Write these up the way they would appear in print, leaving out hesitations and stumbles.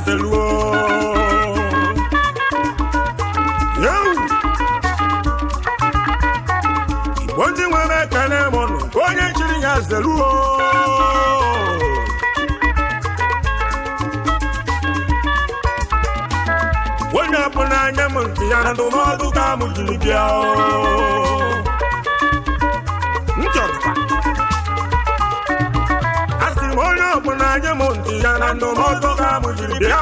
zeluo Igbo ndị nwere ekele mụnụ onye chiri ya zeluo onye ọbụla anya m ntị ya na ndụmọdụ ka m jiri bịa asị m onye ọbụla anya m ntị ya na ndụmọdụ ka m jiri bịa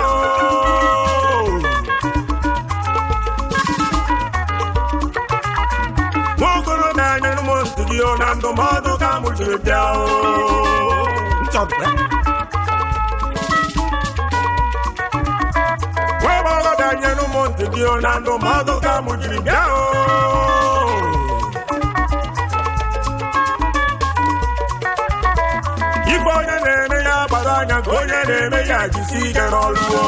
nwaokorobịa anya m ntị gị na ndụmọdụ ka m jiri bịa nyenu monte dio nando mado kamu jirigao Ifonya nene ya badanya gonya nene ya jisike noluo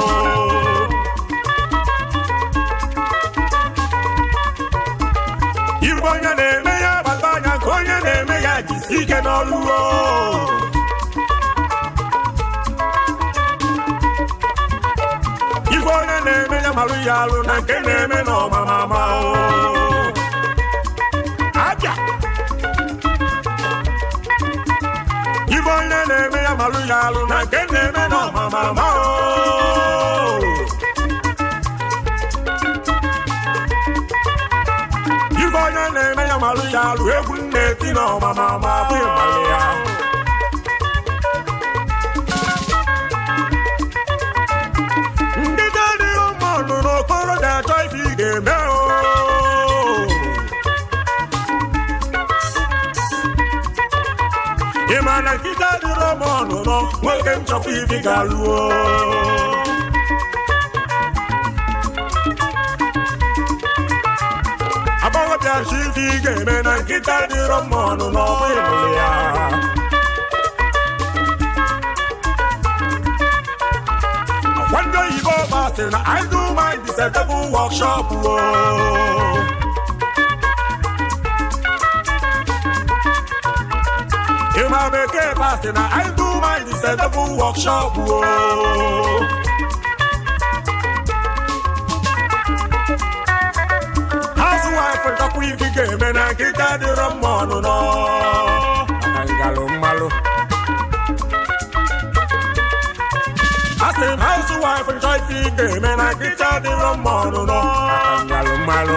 Ifonya nene ya badanya gonya nene ya jisike noluo Ifonya neme ya malu yalu na keneme no mama o. Aja. Ifonya neme ya malu yalu na keneme no mama o. Ifonya neme ya malu yalu egunne ti no mama bi malia. Imana kita di Romano no, welcome to Pivi Galuo. About the Shivi game and kita di Romano no, one day you go fast and I do my discernible workshop. You might make a fast and I do my discernible workshop. Housewife and the queen game and I get that the Romano no. Angalo malo. I say housewife and try to game and I get out the Romano no. Angalo malo.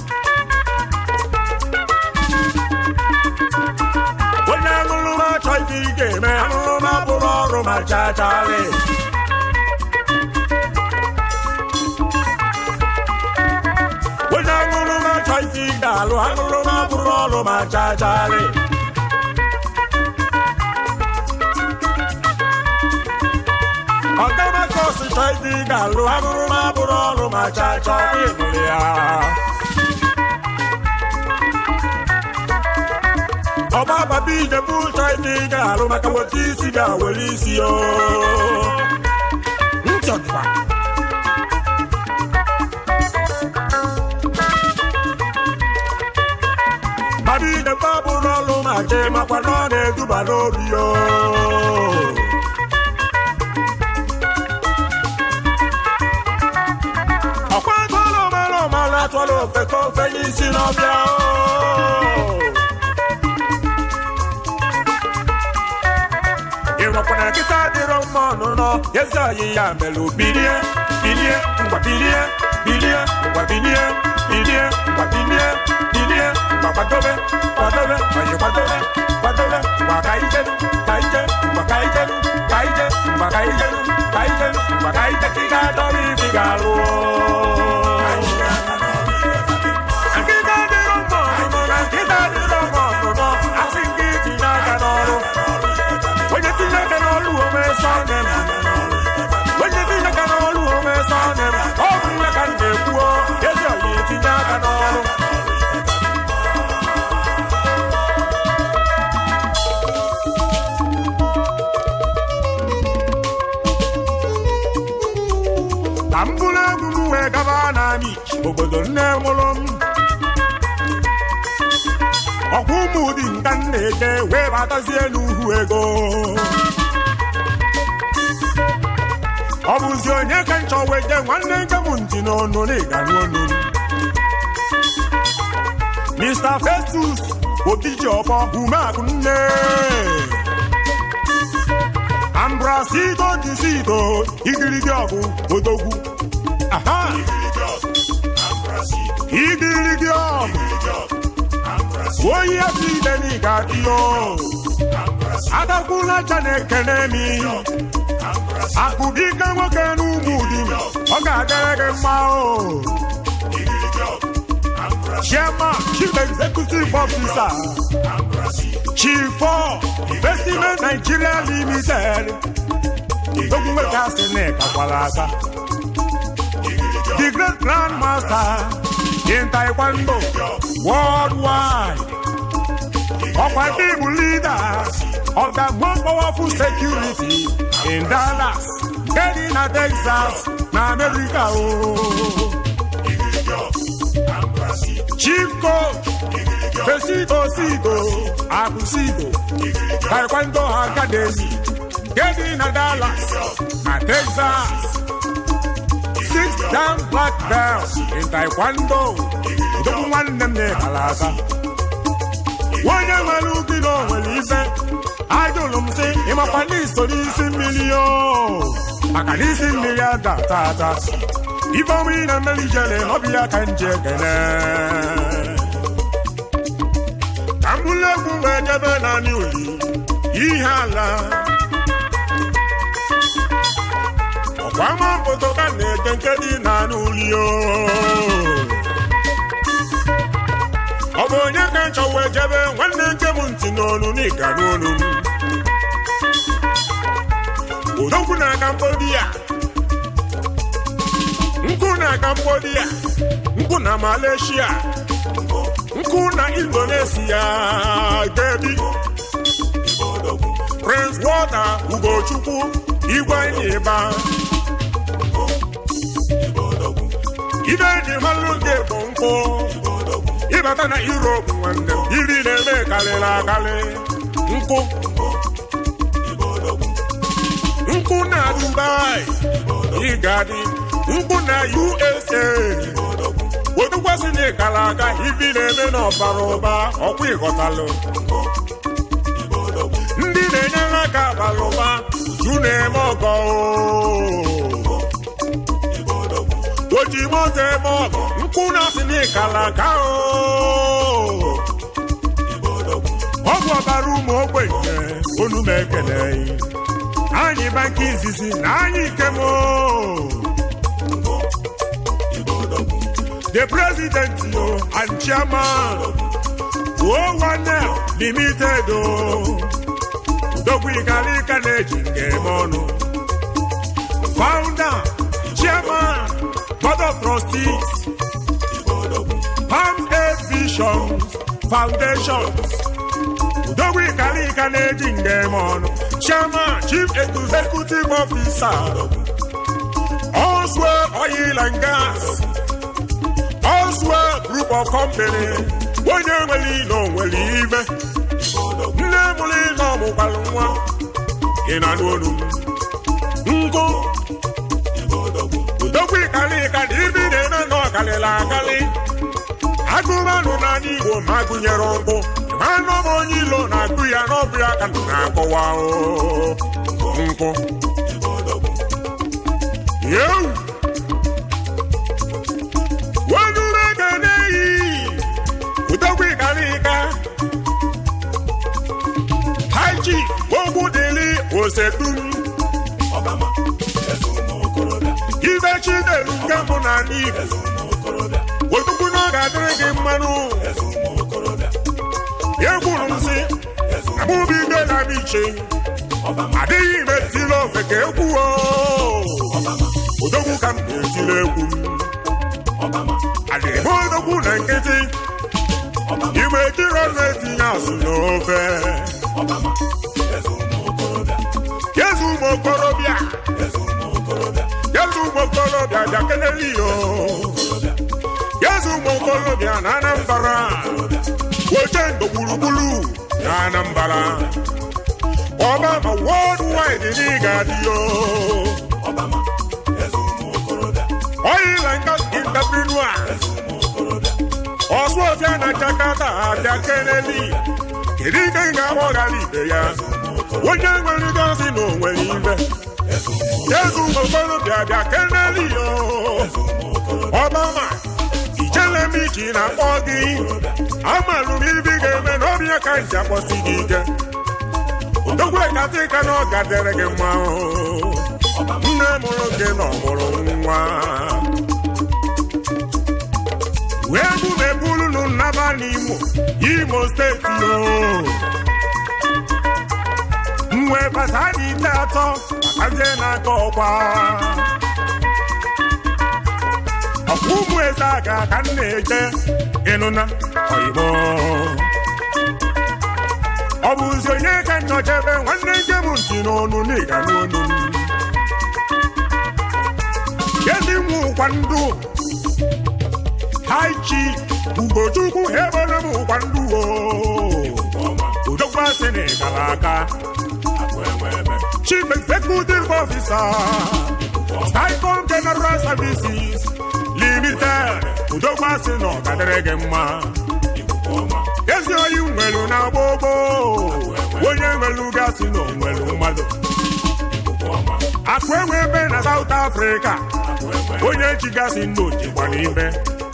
When I'm gonna try to game and I'm gonna put all my chachale. When I'm gonna try to galo, I'm gonna put all my chachale. Andama kosi chaiti galu aguruma burolo machacha wimulia. Oba babi de bu chaiti galu makawatisi ga welisio. Nchotwa. Babi de babu rolo mache makwanone dubalobio. Twalo feko feyi sinobia Ewa kona kita di Romano no Yeza ya melu bilie bilie ngwa bilie bilie ngwa bilie bilie ngwa bilie bilie ngwa kwadobe kwadobe ayi kwadobe kwadobe ngwa kaije kaije ngwa kaije kaije ngwa kaije kaije ngwa kaije kiga dori figaro obodo nne mụrụ m ọkwụ ụmụ dị nka na-eke wee batazie n'uhu ego ọ bụzi onye ka nchọ wege nwanne nke m ntị n'ọnụ n'ịga n'ọnụ Mr. Festus Obijiọfọ Umeakụ nne Ambrasito Disito igirigi ọgụ odogwu aha igirigi ọgụ oyi ati ide n'ịga dịyo adakwula Chanekene mi akụdike nwoke n'ugwu di m ọ ga-adịrị gị mma o Chairman, Chief Executive Officer, Chief for Investment Nigeria Limited, the Great Grandmaster in Taekwondo worldwide, operative leader of the most powerful security in Dallas, Medina, Texas, na America. Chief Coach, Fesito Sito, Abusito, Taekwondo Academy, Getting a Dallas, and Texas. 6 down black belts in Taekwondo. Don't want them there, Alaska. One young man who did all well, he said, I don't say, I'm a police to this million. I can listen to your data. If I'm in a Malaysian, I'll be a Kanjekene. Ambula Gubajabana Nuli, Ihala. Obama Potokane, Kenkedi Nanulio. Obonya Kancha Wajabe, one Nakamuntino, Nika Nunum. Udokuna Cambodia. Nkuna Cambodia, Nkuna Malaysia, Nkuna Indonesia, baby. Prince Water, Ugochukwu, Igwanyeba. Ibe di maluke bonko, Ibata na Europe wande, Iri neme kalela kale, Nkuna Dubai, Igadi. Nkuna USA Odukwasi ni kalaka ibi na-eme n'ọbaroba ọkwa ịghọtalụ ndị na-enyere aka abalụba ju na-eme ọgọ oji moto eme ọgọ Nkuna si ni kalaka ọgwụ ọbara ụmụ ogbenye onu m ekele anyị banki izizi na anyị ikemo the president and chairman O1 Limited Dogwi Kalika Nejingemono founder, chairman, board of trustees Palm 8 Visions Foundations Dogwi Kalika Nejingemono chairman, chief executive officer Oswell Oil and Gas Oswell Group of Company, when you will leave, never no Mukalwa in Anonu. Nko, Doki Kalika, even in a Nokalila Kali, Agumano Nani, or Maguyarongo, Mano Monilo, Naguya, Nobia, and Nakoao. Nko, you. Haji, Ogudeli, Osedum, Obama, Ibechi, the Camonani, Otukuna, Gadreg Manu, Yagunsi, Abubi Galabiche, Adi Metilo, Fekeku, Odogu Campileku, Adi Bodogu and Kitty. You make it run right in house, no fair. Yezumo Korobia, Jacanelio, Yezumo Korobia, Nanambara, Wotan Bulu, Nanambara, Obama worldwide in Igadio, Obama. Gabrielua Oswofia na Jakarta abia Kennedy Kirika nga mogali ya Wonya ngweli dosi no ngweli ibe Yesu ngokolo bia Kennedy yo Obama Ijele miki na ogi Amalu milbige men obia kanja posigige Ndogwe katika no gaderege mwa Nne mologe no molo nwa Webu mebulu no nabanimo Imo State yo Mwe batani tato Azena kokwa Akumwe saka kaneje Enona oibo Obuzo nyeka nojebe Wanenge muntino nuniga nunu Yezi mu kwandu Haichi Ugojuku hebona mu kwandu Udokwa sene kalaka Chief Executive Officer Sticom General Services Limited Udokwa seno kaderege mma Yezi oyu mwelu na bobo Wonye mwelu gasi no mwelu mado Akwemwebe na South Africa Onye chigasi ndo chikwanimbe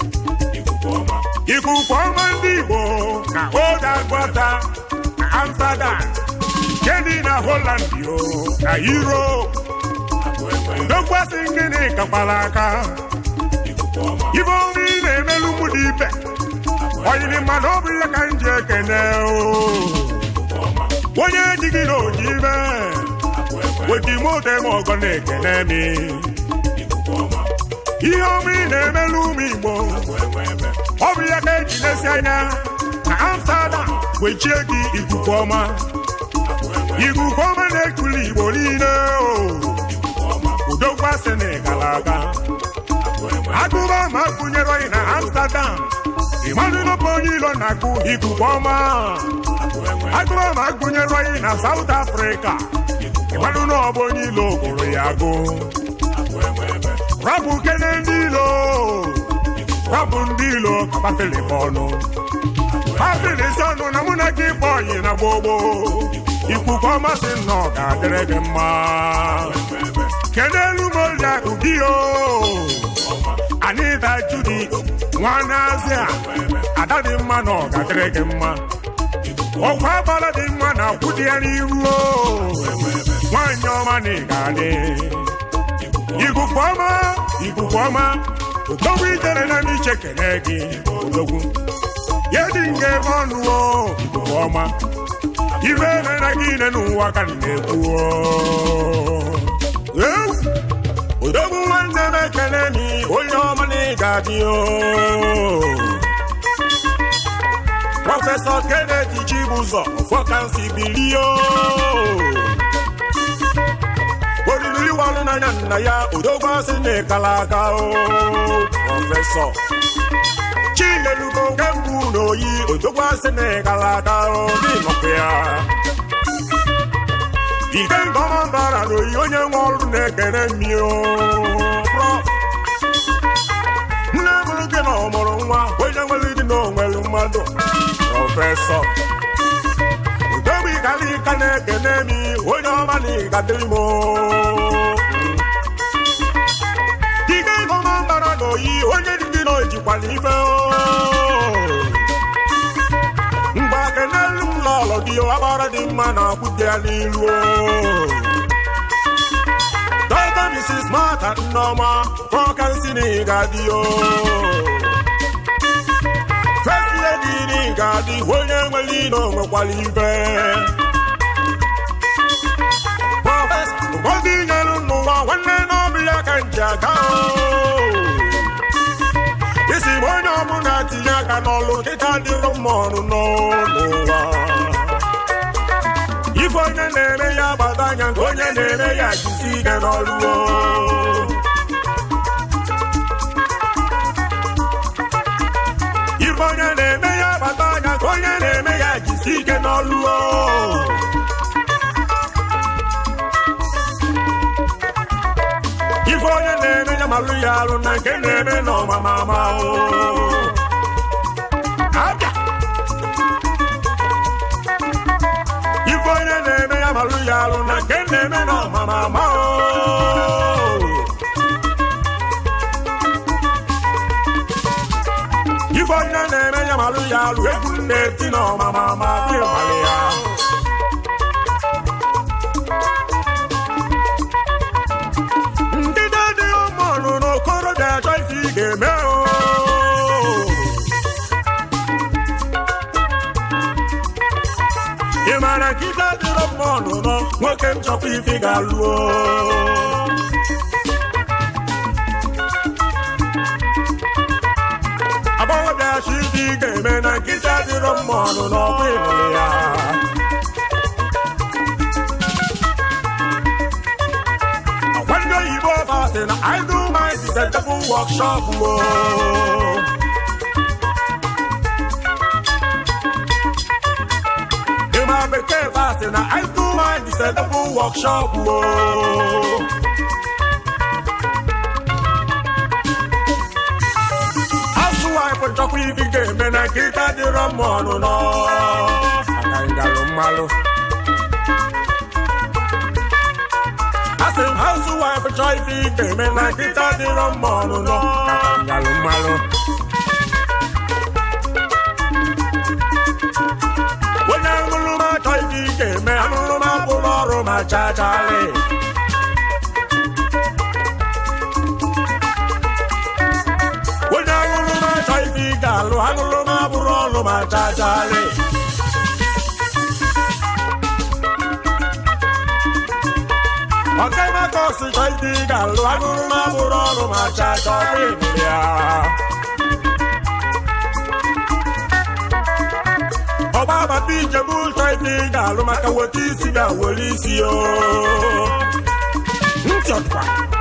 Ikukwama ndibo na Oda Gwata na Amsterdam Kendi na Holland yo na Europe Ndokwa singini kapalaka Ivo mine emelu mudipe Oyini manobi ya kanje keneo Onye jigiro jive Wetimote mogone kenemi Ihomi nemelu migbo Obi ya keji nesianya Na Amsterdam Wechiegi ikukwoma Ikukwoma nekuli boline Udokwa Senegalaga Akuba makunyeroi na Amsterdam Imanu no ponyilo naku ikukwoma Akuba makunyeroi na South Africa Imanu no ponyilo koro yago Rabu kenendilo Rabu ndilo kapa telefono Hafili sonu na muna kipoyi na bobo Ikukwoma sino kaderege mma Kenelu molda ugiyo Anita Judith Mwanazia Adadi mma no kaderege mma Okwa bala di mma na kudiani ruo Mwanyoma ni gade Ikukwoma Udogu jere na mi chekenegi Udogu Yedi nge monuo Ikukwoma Ive na gine nuwa kanekuo Udogu wande mekenemi Unyoma ni gadio Professor Kennedy Chibuzo Fokansi Bilio Odinuli walu na nyanda ya Udogwa sine kalaka Professor Chile lugo ngembu no yi Udogwa sine kalaka Ninopea Ike ngomambara no yi Onye ngolu nekene mio Prof Nnemuluke no moro nwa Onye ngweli no ngwelu mado Professor Udobi kali kane kenemi Onye mani kadelimo Ike ngomambara no yi Onye dingino ejikwalife Mbake nelu lolo diyo Abara di mana kudia nilu Dr. Mrs. Martha Noma Fokansi ni gadio First lady ni gadi Onye mwelino mwekwalife Professor Ugodi nyelu nuwa Wene nobi ya kanjaga Isi mwenye omunati ya kanolu Kita di romonu nuwa Ifo nye nene ya badanya Onye nene ya jisige noluo Ifo nye nene ya badanya Onye nene ya jisige noluo Ifo nye nene ya ya malụ ya alụ na nke na-eme n'ọmamama o abịa ife onye na-eme ya malụ ya alụ na nke na-eme n'ọmamama o ife onye na-eme ya malụ ya alụ egwu na-eti n'ọmamama dị malụ ya Imana kita diro mono no nwoke nchọkwa ife ga-alụọ agbọghọ bịachi ife ga-eme na nkịta diro mono n'ọkwa ịnụrụ ya ọkwado oyibo fasị na I do my discernible workshop Bekee fasị na I do my discernible workshop asụ wife chọkwa ife ga-eme na nkịta dịrọ mma ọnụ nọ agaghị galụ mmalụ asị m asụ wife chọ ife ga-eme na nkịta dịrọ mma ọnụ nọ agaghị galụ mmalụ me anụrụ m akwụrụ ọrụ ma chachalị onye anụrụ m achọ ife ị ga-alụ anụrụ m abụrụ ọrụ ma chachalị ọkaimaka ọsịchọ ife ị ga-alụ anụrụ m abụrụ ọrụ ma chachalị ya ọgba agbata ijebu ụchọ ife ị ga-alụ maka weta isi ga-were isi o ntị ọdụkwa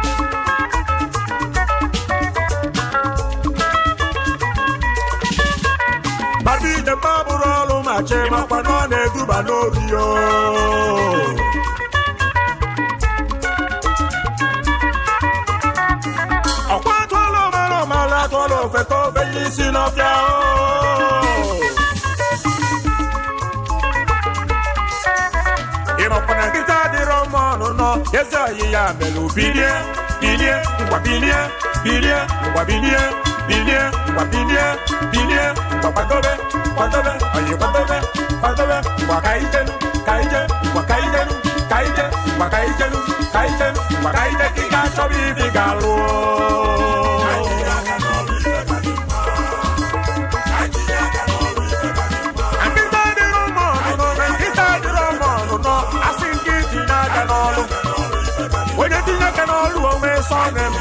bata ijebe abụrụ ọrụ ma chee makwa na ọ na-eduba n'ori o ọkwa atụọla ọmara ọmara atụọla ofe ka ofe ya isi n'ọfịa ịnọkwana nkịta dịrọ mma ọnụ nọ eze oyi ya mere bilie bilie ngwa bilie bilie ngwa bilie bilie ngwa bilie bilie ngwa kwadobe kwadobe oyi kwadobe kwadobe ngwa ka ijenu ka ije ngwa ka ijenu ka ije ngwa ka ijenu ka ije ngwa ka ije ka ị ga-achọba ife ga-alụ onye tinye aka n'ọlụ onwe sọ na